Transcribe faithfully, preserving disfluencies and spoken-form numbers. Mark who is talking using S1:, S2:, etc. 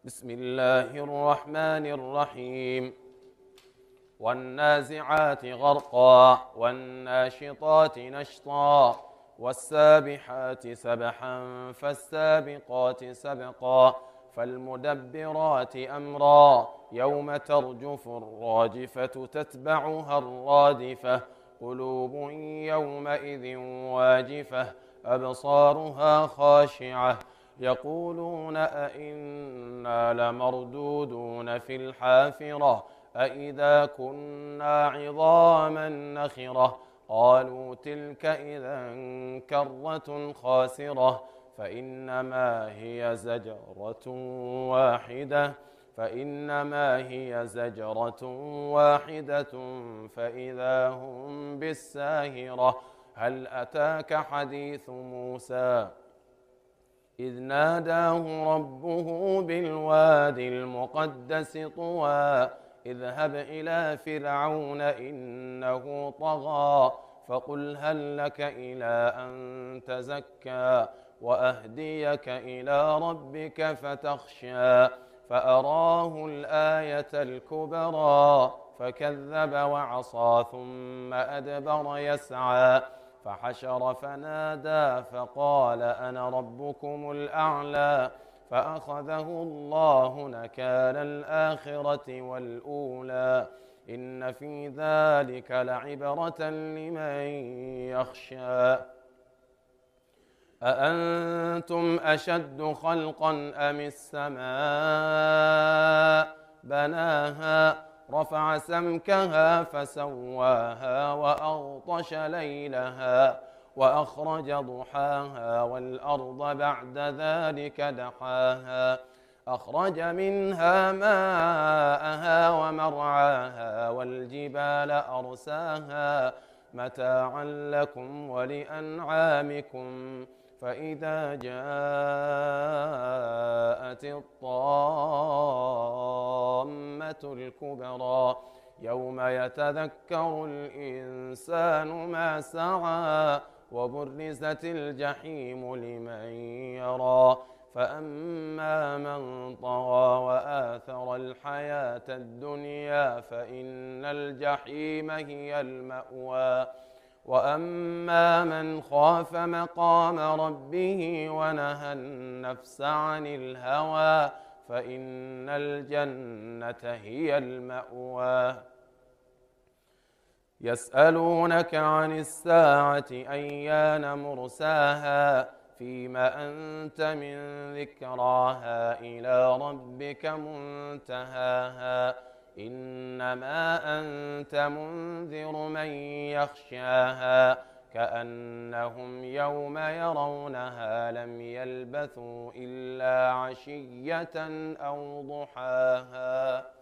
S1: بسم الله الرحمن الرحيم والنازعات غرقا والناشطات نشطا والسابحات سبحا فالسابقات سبقا فالمدبرات أمرا يوم ترجف الراجفة تتبعها الرادفة قلوب يومئذ واجفة أبصارها خاشعة يقولون أئنا لمردودون في الحافرة أئذا كنا عظاما نخرة قالوا تلك إذا كرة خاسرة فإنما هي زجرة واحدة فإنما هي زجرة واحدة فإذا هم بالساهرة هل أتاك حديث موسى إذ ناداه ربه بالوادي المقدس طوى اذهب إلى فرعون إنه طغى فقل هل لك إلى أن تزكى وأهديك إلى ربك فتخشى فأراه الآية الكبرى فكذب وعصى ثم أدبر يسعى فحشر فنادى فقال أنا ربكم الأعلى فأخذه الله نكال الآخرة والأولى إن في ذلك لعبرة لمن يخشى أأنتم أشد خلقا أم السماء بناها رفع سمكها فسواها وأغطش ليلها وأخرج ضحاها والأرض بعد ذلك دحاها أخرج منها ماءها ومرعاها والجبال أرساها متاعا لكم ولأنعامكم فإذا جاءت الطامة الكبرى يوم يتذكر الإنسان ما سعى وبرزت الجحيم لمن يرى فأما من طغى وآثر الحياة الدنيا فإن الجحيم هي المأوى وأما من خاف مقام ربه ونهى النفس عن الهوى فإن الجنة هي المأوى يسألونك عن الساعة أيان مرساها فيما أنت من ذكراها إلى ربك منتهاها إنما أنت منذر من يخشاها كأنهم يوم يرونها لم يلبثوا إلا عشية أو ضحاها.